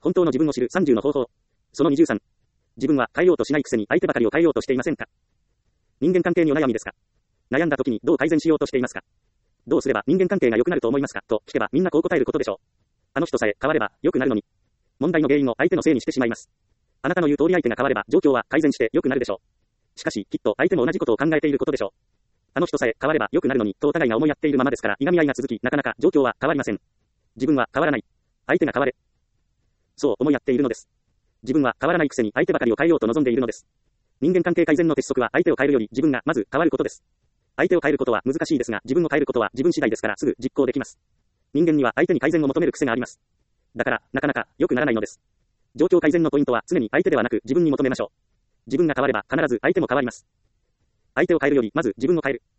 本当の自分を知る30の方法。その23。自分は変えようとしないくせに相手ばかりを変えようとしていませんか？人間関係にお悩みですか？悩んだ時にどう改善しようとしていますか？どうすれば人間関係が良くなると思いますかと聞けばみんなこう答えることでしょう。あの人さえ変われば良くなるのに。問題の原因を相手のせいにしてしまいます。あなたの言う通り相手が変われば状況は改善して良くなるでしょう。しかし、きっと相手も同じことを考えていることでしょう。あの人さえ変われば良くなるのにとお互いが思いやっているままですからいがみ合いが続きなかなか状況は変わりません。自分は変わらない。相手が変われ。そう思いやっているのです。自分は変わらないくせに相手ばかりを変えようと望んでいるのです。人間関係改善の鉄則は相手を変えるより自分がまず変わることです。相手を変えることは難しいですが自分を変えることは自分次第ですからすぐ実行できます。人間には相手に改善を求める癖があります。だからなかなか良くならないのです。状況改善のポイントは常に相手ではなく自分に求めましょう。自分が変われば必ず相手も変わります。相手を変えるよりまず自分を変える。